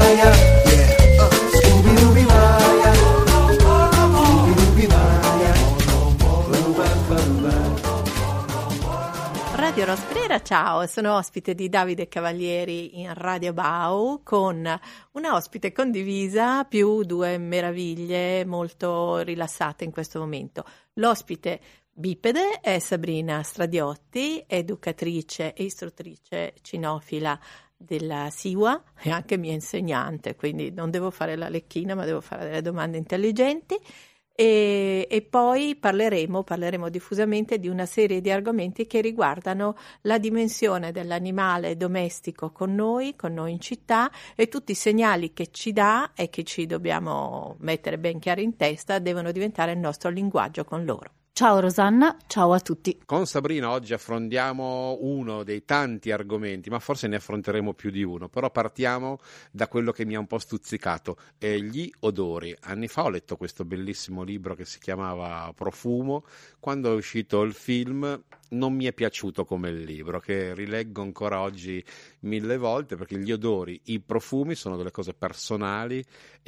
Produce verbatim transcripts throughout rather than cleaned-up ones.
Maya, yeah. uh, Scooby-Dooby Maya, Scooby-Dooby Maya. Radio Rosbrera, ciao, sono ospite di Davide Cavalieri in Radio Bau con una ospite condivisa più due meraviglie molto rilassate in questo momento. L'ospite bipede è Sabrina Stradiotti, educatrice e istruttrice cinofila della SIWA e anche mia insegnante, quindi non devo fare la lecchina ma devo fare delle domande intelligenti. E, e poi parleremo, parleremo diffusamente di una serie di argomenti che riguardano la dimensione dell'animale domestico con noi, con noi in città, e tutti i segnali che ci dà e che ci dobbiamo mettere ben chiari in testa devono diventare il nostro linguaggio con loro. Ciao Rosanna, ciao a tutti. Con Sabrina oggi affrontiamo uno dei tanti argomenti, ma forse ne affronteremo più di uno, però partiamo da quello che mi ha un po' stuzzicato, eh, gli odori. Anni fa ho letto questo bellissimo libro che si chiamava Profumo, quando è uscito il film non mi è piaciuto come il libro, che rileggo ancora oggi mille volte, perché gli odori, i profumi sono delle cose personali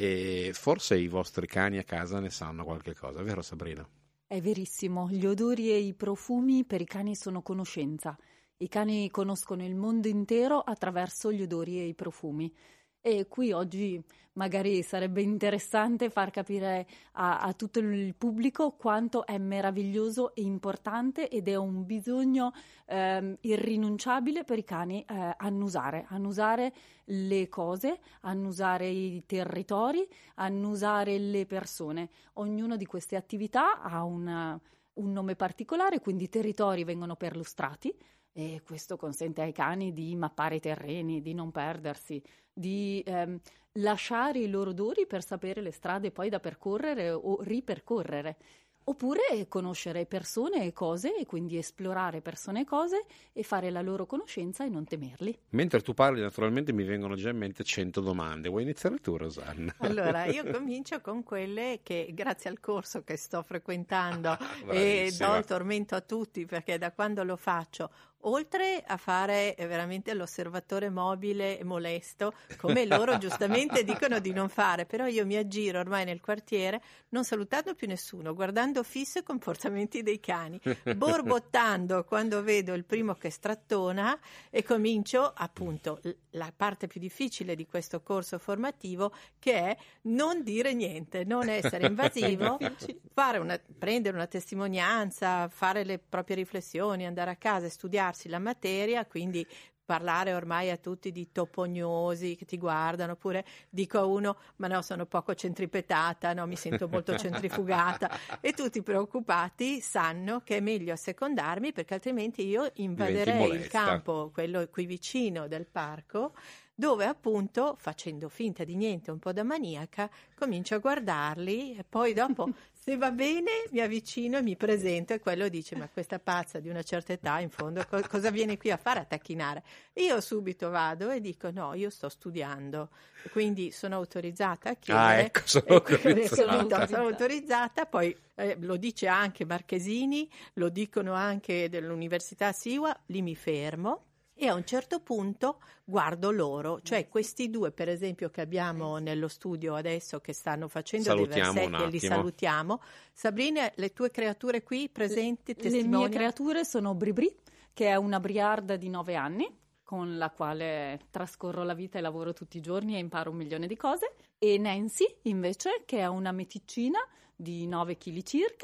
e forse i vostri cani a casa ne sanno qualche cosa, vero Sabrina? È verissimo, gli odori e i profumi per i cani sono conoscenza. I cani conoscono il mondo intero attraverso gli odori e i profumi. E qui oggi magari sarebbe interessante far capire a, a tutto il pubblico quanto è meraviglioso e importante ed è un bisogno ehm, irrinunciabile per i cani eh, annusare, annusare le cose, annusare i territori, annusare le persone. Ognuna di queste attività ha una, un nome particolare, quindi i territori vengono perlustrati. E questo consente ai cani di mappare i terreni, di non perdersi, di ehm, lasciare i loro odori per sapere le strade poi da percorrere o ripercorrere. Oppure conoscere persone e cose e quindi esplorare persone e cose e fare la loro conoscenza e non temerli. Mentre tu parli naturalmente mi vengono già in mente cento domande. Vuoi iniziare tu, Rosanna? Allora, io comincio con quelle che grazie al corso che sto frequentando e do il tormento a tutti, perché da quando lo faccio, oltre a fare veramente l'osservatore mobile e molesto, come loro giustamente dicono di non fare, però io mi aggiro ormai nel quartiere non salutando più nessuno, guardando fisso i comportamenti dei cani, borbottando quando vedo il primo che strattona, e comincio appunto la parte più difficile di questo corso formativo, che è non dire niente, non essere invasivo, fare una, prendere una testimonianza, fare le proprie riflessioni, andare a casa e studiarsi la materia, quindi parlare ormai a tutti di topognosi che ti guardano, oppure dico a uno ma no, sono poco centripetata, no, mi sento molto centrifugata, e tutti preoccupati sanno che è meglio assecondarmi, perché altrimenti io invaderei il campo, quello qui vicino del parco, dove appunto, facendo finta di niente, un po' da maniaca, comincio a guardarli e poi dopo, se va bene, mi avvicino e mi presento, e quello dice ma questa pazza di una certa età in fondo co- cosa viene qui a fare, a tacchinare? Io subito vado e dico no, io sto studiando, quindi sono autorizzata a chiedere. Ah, ecco, sono autorizzata. Sono, sono autorizzata, poi eh, lo dice anche Marchesini, lo dicono anche dell'Università SIWA, lì mi fermo. E a un certo punto guardo loro, cioè questi due per esempio che abbiamo nello studio adesso, che stanno facendo salutiamo dei versetti, e li salutiamo. Sabrina, le tue creature qui presenti, testimoni? Le mie creature sono Bribri, che è una briarda di nove anni, con la quale trascorro la vita e lavoro tutti i giorni e imparo un milione di cose, e Nancy invece, che è una meticina di nove chili circa,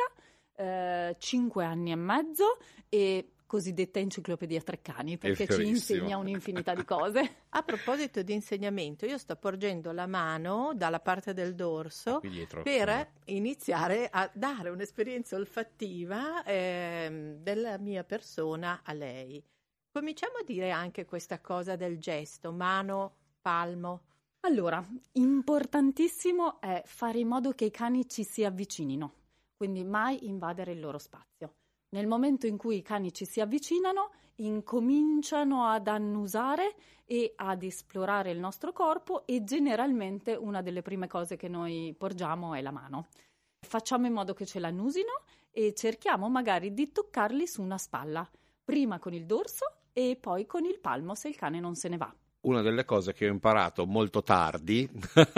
eh, cinque anni e mezzo, e cosiddetta enciclopedia Treccani, perché ci insegna un'infinità di cose. A proposito di insegnamento, io sto porgendo la mano dalla parte del dorso dietro, per no. iniziare a dare un'esperienza olfattiva eh, della mia persona a lei. Cominciamo a dire anche questa cosa del gesto, mano, palmo. Allora, importantissimo è fare in modo che i cani ci si avvicinino, quindi mai invadere il loro spazio. Nel momento in cui i cani ci si avvicinano, incominciano ad annusare e ad esplorare il nostro corpo, e generalmente una delle prime cose che noi porgiamo è la mano. Facciamo in modo che ce l'annusino e cerchiamo magari di toccarli su una spalla, prima con il dorso e poi con il palmo se il cane non se ne va. una delle cose che ho imparato molto tardi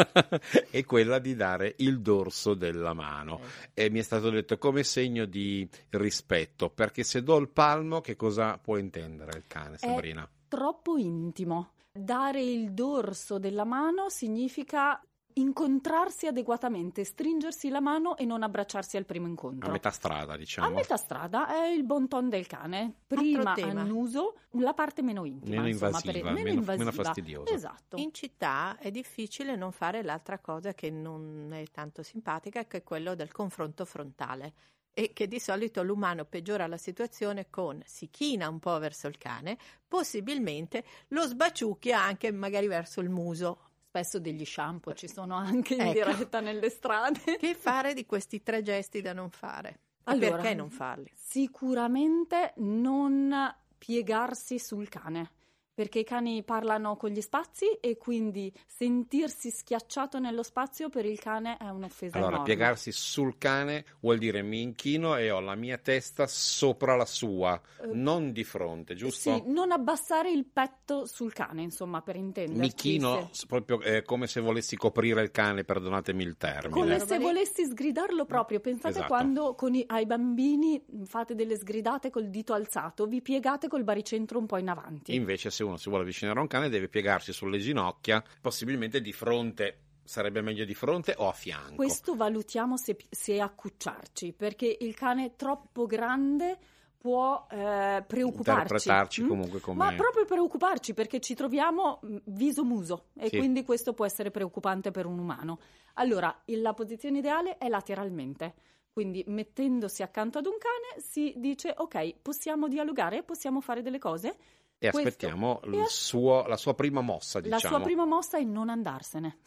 è quella di dare il dorso della mano, eh. e mi è stato detto come segno di rispetto, perché se do il palmo che cosa può intendere il cane, Sabrina? È troppo intimo. Dare il dorso della mano significa incontrarsi adeguatamente, stringersi la mano e non abbracciarsi al primo incontro. A metà strada, diciamo. A metà strada è il bon ton del cane. Prima annuso, la parte meno intima, meno insomma, invasiva, per, meno, meno, invasiva. meno fastidiosa. Esatto. In città è difficile non fare l'altra cosa che non è tanto simpatica, che è quello del confronto frontale, e che di solito l'umano peggiora la situazione con si china un po' verso il cane, possibilmente lo sbaciucchia anche magari verso il muso. Spesso degli shampoo ci sono anche in ecco. diretta nelle strade. Che fare di questi tre gesti da non fare? Allora, perché non farli? Sicuramente non piegarsi sul cane, perché i cani parlano con gli spazi e quindi sentirsi schiacciato nello spazio per il cane è un'offesa allora, enorme. Piegarsi sul cane vuol dire mi inchino e ho la mia testa sopra la sua, uh, non di fronte, giusto? Sì, non abbassare il petto sul cane, insomma, per intenderci. Mi chino sì. proprio eh, come se volessi coprire il cane, perdonatemi il termine. Come se volessi sgridarlo proprio. Pensate esatto. quando con i, ai bambini fate delle sgridate col dito alzato, vi piegate col baricentro un po' in avanti. Invece se uno si vuole avvicinare a un cane deve piegarsi sulle ginocchia, possibilmente di fronte, sarebbe meglio di fronte o a fianco. Questo valutiamo se, se accucciarci, perché il cane troppo grande può eh, preoccuparci. Interpretarci mm? comunque come... Ma proprio preoccuparci, perché ci troviamo viso-muso e sì. quindi questo può essere preoccupante per un umano. Allora, la posizione ideale è lateralmente. Quindi mettendosi accanto ad un cane si dice ok, possiamo dialogare, possiamo fare delle cose. E Questo. aspettiamo il e suo, la sua prima mossa, diciamo. La sua prima mossa è non andarsene.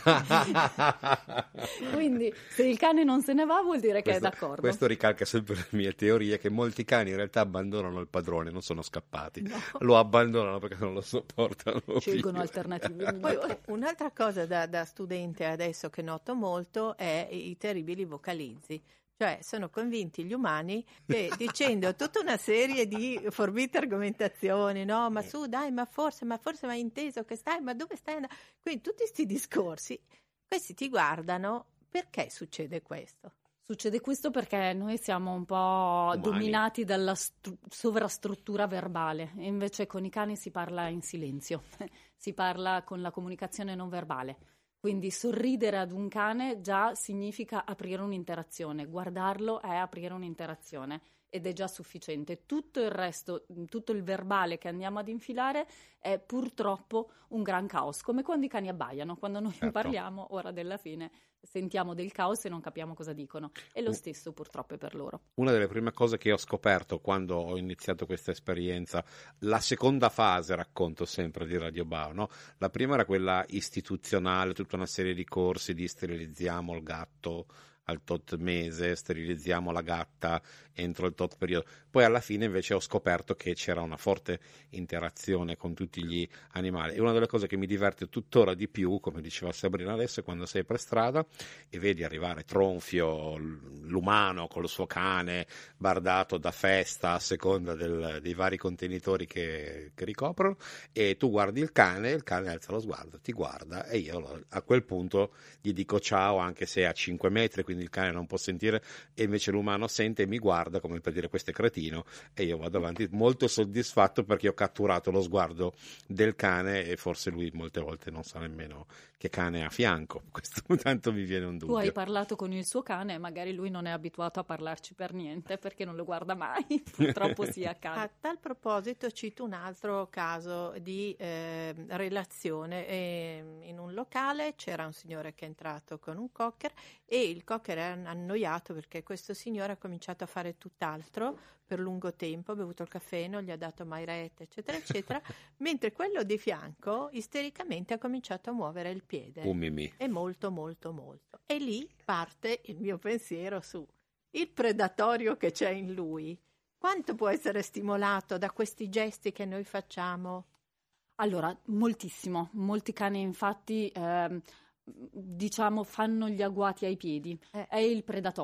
Quindi se il cane non se ne va vuol dire questo, che è d'accordo. Questo ricalca sempre le mie teorie, che molti cani in realtà abbandonano il padrone, non sono scappati. No. Lo abbandonano perché non lo sopportano Scelgono più. alternative Poi, migliori. un'altra cosa da, da studente adesso che noto molto è i terribili vocalizzi. Cioè, sono convinti gli umani che dicendo tutta una serie di forbite argomentazioni, no, ma su, dai, ma forse, ma forse, ma hai inteso che stai, ma dove stai andando? Quindi tutti questi discorsi, questi ti guardano, perché succede questo? Succede questo perché noi siamo un po' Umani. dominati dalla stru- sovrastruttura verbale, e invece con i cani si parla in silenzio, si parla con la comunicazione non verbale. Quindi sorridere ad un cane già significa aprire un'interazione, guardarlo è aprire un'interazione ed è già sufficiente. Tutto il resto, tutto il verbale che andiamo ad infilare è purtroppo un gran caos, come quando i cani abbaiano, quando noi certo. parliamo, ora della fine sentiamo del caos e non capiamo cosa dicono, e lo stesso purtroppo è per loro. Una delle prime cose che ho scoperto quando ho iniziato questa esperienza, la seconda fase, racconto sempre, di Radio Bao, no? La prima era quella istituzionale, tutta una serie di corsi di sterilizziamo il gatto al tot mese, sterilizziamo la gatta entro il tot periodo. Poi alla fine invece ho scoperto che c'era una forte interazione con tutti gli animali, e una delle cose che mi diverte tuttora di più, come diceva Sabrina adesso, è quando sei per strada e vedi arrivare tronfio l'umano con il suo cane bardato da festa a seconda del, dei vari contenitori che, che ricoprono, e tu guardi il cane, il cane alza lo sguardo, ti guarda, e io a quel punto gli dico ciao, anche se è a cinque metri, quindi il cane non può sentire, e invece l'umano sente e mi guarda come per dire questo è cretino, e io vado avanti molto soddisfatto perché ho catturato lo sguardo del cane, e forse lui molte volte non sa nemmeno che cane ha a fianco. Questo tanto mi viene un dubbio. Tu hai parlato con il suo cane, magari lui non è abituato a parlarci per niente perché non lo guarda mai, purtroppo si accade. A tal proposito cito un altro caso di eh, relazione. Eh, in un locale c'era un signore che è entrato con un cocker, e il cocker era annoiato perché questo signore ha cominciato a fare tutt'altro per lungo tempo, ha bevuto il caffè, non gli ha dato mai retta, eccetera, eccetera, mentre quello di fianco istericamente ha cominciato a muovere il piede. Un mimì. E molto, molto, molto. E lì parte il mio pensiero su il predatorio che c'è in lui. Quanto può essere stimolato da questi gesti che noi facciamo? Allora, moltissimo. Molti cani infatti... Ehm, diciamo fanno gli agguati ai piedi, eh. è il predatorio.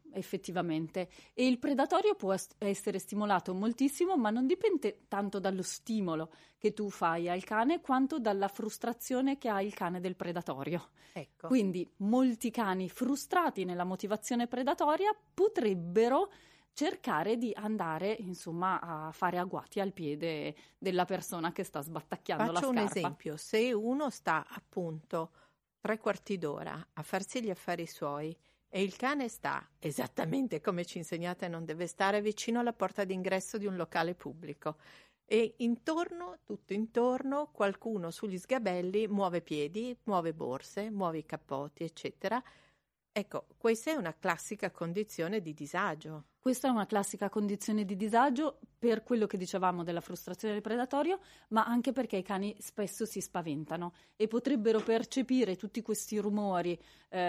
effettivamente. E il predatorio può est- essere stimolato moltissimo, ma non dipende tanto dallo stimolo che tu fai al cane, quanto dalla frustrazione che ha il cane del predatorio. Ecco. Quindi molti cani frustrati nella motivazione predatoria potrebbero cercare di andare, insomma, a fare agguati al piede della persona che sta sbattacchiando la Faccio scarpa. un esempio: se uno sta appunto tre quarti d'ora a farsi gli affari suoi e il cane sta esattamente come ci insegnate non deve stare, vicino alla porta d'ingresso di un locale pubblico, e intorno, tutto intorno, qualcuno sugli sgabelli muove piedi, muove borse, muove i cappotti, eccetera. Ecco, questa è una classica condizione di disagio. Questa è una classica condizione di disagio per quello che dicevamo della frustrazione del predatorio, ma anche perché i cani spesso si spaventano e potrebbero percepire tutti questi rumori,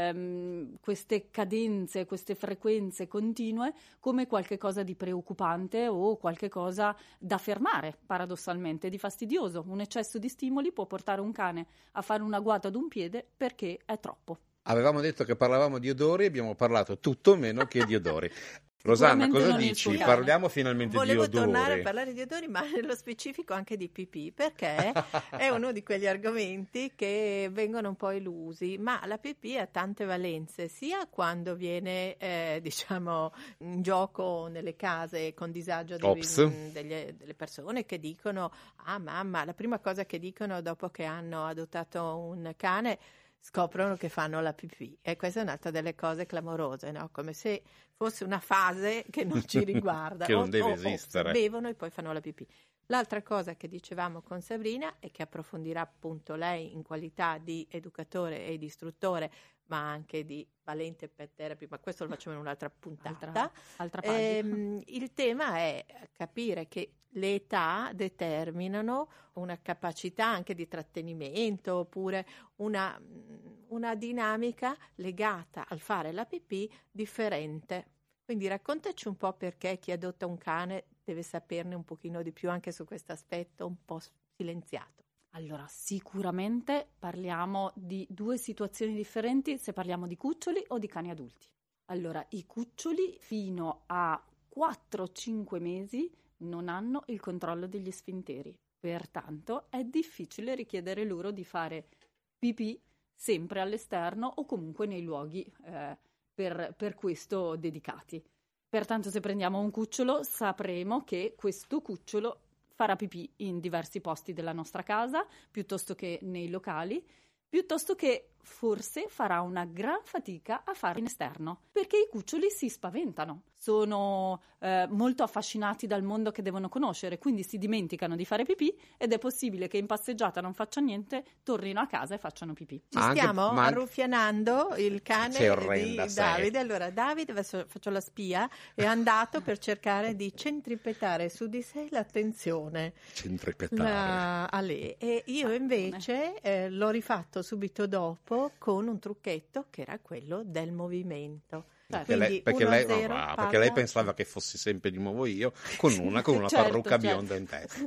ehm, queste cadenze, queste frequenze continue come qualche cosa di preoccupante o qualche cosa da fermare, paradossalmente, di fastidioso. Un eccesso di stimoli può portare un cane a fare un agguato ad un piede perché è troppo. Avevamo detto che parlavamo di odori, abbiamo parlato tutto meno che di odori. Rosanna, cosa non il dici? suo cane. Parliamo finalmente Volevo di odori. tornare a parlare di odori, ma nello specifico anche di pipì, perché è uno di quegli argomenti che vengono un po' elusi, ma la pipì ha tante valenze, sia quando viene eh, diciamo in gioco nelle case con disagio dei, degli, delle persone che dicono: ah mamma, la prima cosa che dicono dopo che hanno adottato un cane, scoprono che fanno la pipì, e questa è un'altra delle cose clamorose, no? Come se fosse una fase che non ci riguarda. Che non o, deve o, esistere. O bevono e poi fanno la pipì. L'altra cosa che dicevamo con Sabrina, e che approfondirà appunto lei in qualità di educatore e di istruttore, ma anche di valente pet therapy, ma questo lo facciamo in un'altra puntata. Altra, altra pagina. Ehm, il tema è capire che le età determinano una capacità anche di trattenimento, oppure una, una dinamica legata al fare la pipì differente. Quindi raccontaci un po' perché chi adotta un cane deve saperne un pochino di più anche su questo aspetto un po' silenziato. Allora, sicuramente parliamo di due situazioni differenti se parliamo di cuccioli o di cani adulti. Allora, i cuccioli fino a quattro cinque mesi non hanno il controllo degli sfinteri, pertanto è difficile richiedere loro di fare pipì sempre all'esterno o comunque nei luoghi eh, per, per questo dedicati. Pertanto, se prendiamo un cucciolo, sapremo che questo cucciolo farà pipì in diversi posti della nostra casa, piuttosto che nei locali, piuttosto che forse farà una gran fatica a farlo in esterno, perché i cuccioli si spaventano, sono eh, molto affascinati dal mondo che devono conoscere, quindi si dimenticano di fare pipì ed è possibile che in passeggiata non facciano niente, tornino a casa e facciano pipì. Ci Anche- stiamo ma- arruffianando il cane Sei orrenda, di sei. Davide. Allora, Davide, adesso faccio la spia, è andato per cercare di centripetare su di sé l'attenzione Centripetare. la, a lei, e io invece eh, l'ho rifatto subito dopo con un trucchetto che era quello del movimento. Perché lei, perché, lei, no, va, perché lei pensava che fossi sempre di nuovo io con una, con una Certo, parrucca certo. bionda in testa.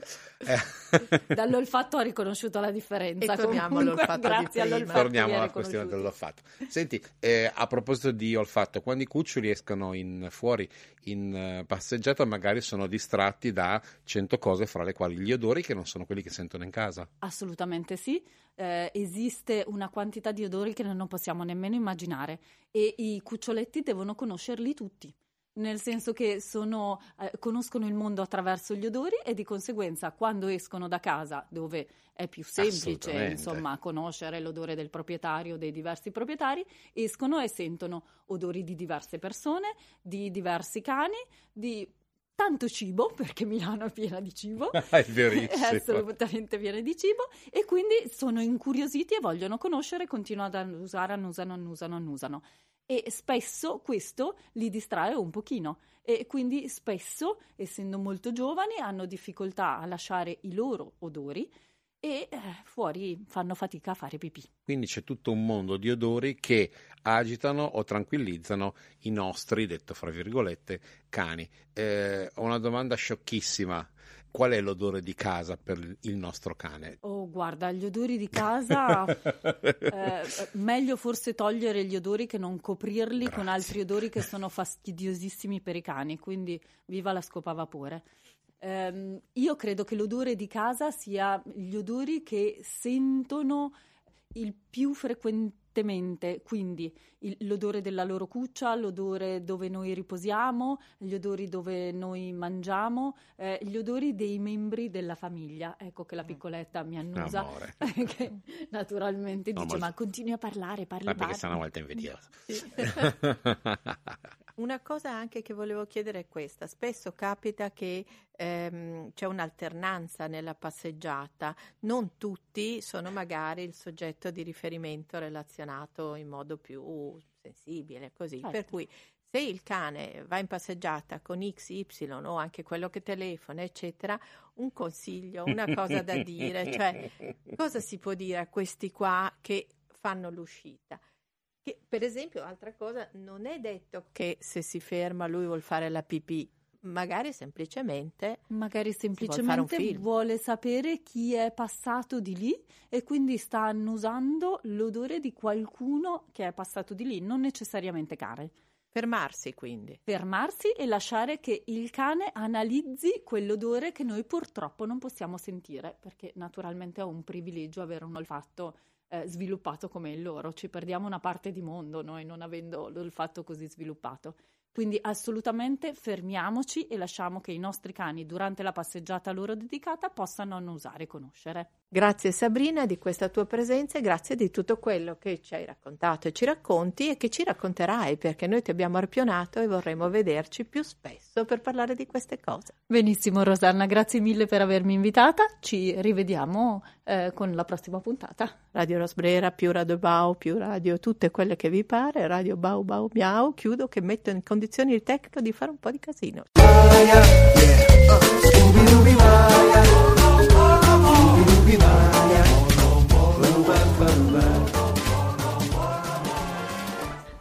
Eh. Dall'olfatto ha riconosciuto la differenza. E torniamo comunque, all'olfatto di grazie prima. all'olfatto Torniamo vi ha alla questione riconosciuto. dell'olfatto. Senti, eh, a proposito di olfatto, quando i cuccioli escono in, fuori in uh, passeggiata, magari sono distratti da cento cose, fra le quali gli odori che non sono quelli che sentono in casa. Assolutamente sì. Eh, esiste una quantità di odori che non possiamo nemmeno immaginare e i cuccioletti devono conoscerli tutti, nel senso che sono, eh, conoscono il mondo attraverso gli odori e di conseguenza quando escono da casa, dove è più semplice Assolutamente. insomma conoscere l'odore del proprietario, dei diversi proprietari, escono e sentono odori di diverse persone, di diversi cani, di tanto cibo, perché Milano è piena di cibo, È verissimo. è assolutamente piena di cibo, e quindi sono incuriositi e vogliono conoscere, continuano ad annusare, annusano, annusano, annusano. E spesso questo li distrae un pochino e quindi spesso, essendo molto giovani, hanno difficoltà a lasciare i loro odori e eh, fuori fanno fatica a fare pipì. Quindi c'è tutto un mondo di odori che agitano o tranquillizzano i nostri, detto fra virgolette, cani. Eh, ho una domanda sciocchissima. qual è l'odore di casa per il nostro cane? Oh, guarda, gli odori di casa, eh, meglio forse togliere gli odori che non coprirli Grazie. Con altri odori che sono fastidiosissimi per i cani, quindi viva la scopa a vapore. Eh, io credo che l'odore di casa sia gli odori che sentono il più frequentemente, quindi il, l'odore della loro cuccia, l'odore dove noi riposiamo, gli odori dove noi mangiamo, eh, gli odori dei membri della famiglia. Ecco che la piccoletta mi annusa, che naturalmente dice: no, ma continui a parlare, parli, ma perché parli. sei una volta invidiosa. Sì. Una cosa anche che volevo chiedere è questa: spesso capita che ehm, c'è un'alternanza nella passeggiata, non tutti sono magari il soggetto di riferimento relazionato in modo più sensibile, così, certo. Per cui se il cane va in passeggiata con X Y o anche quello che telefona, eccetera, un consiglio, una cosa da dire, cioè cosa si può dire a questi qua che fanno l'uscita? Che, per esempio, altra cosa, non è detto che se si ferma lui vuol fare la pipì, magari semplicemente magari semplicemente vuol, vuole sapere chi è passato di lì e quindi sta annusando l'odore di qualcuno che è passato di lì, non necessariamente cane. Fermarsi, quindi. Fermarsi e lasciare che il cane analizzi quell'odore che noi purtroppo non possiamo sentire, perché naturalmente è un privilegio avere un olfatto Eh, sviluppato come il loro. Ci perdiamo una parte di mondo noi non avendo l'olfatto così sviluppato. Quindi assolutamente fermiamoci e lasciamo che i nostri cani durante la passeggiata loro dedicata possano annusare e conoscere. Grazie Sabrina di questa tua presenza e grazie di tutto quello che ci hai raccontato e ci racconti e che ci racconterai, perché noi ti abbiamo arpionato e vorremmo vederci più spesso per parlare di queste cose. Benissimo Rosanna, grazie mille per avermi invitata, ci rivediamo eh, con la prossima puntata. Radio Rosbrera più Radio Bau più Radio tutte quelle che vi pare, Radio Bau Bau Miau, chiudo che metto in condizioni il tecnico di fare un po' di casino. Maya, yeah. uh, Scooby-Dooby, Maya. Scooby-Dooby, Maya.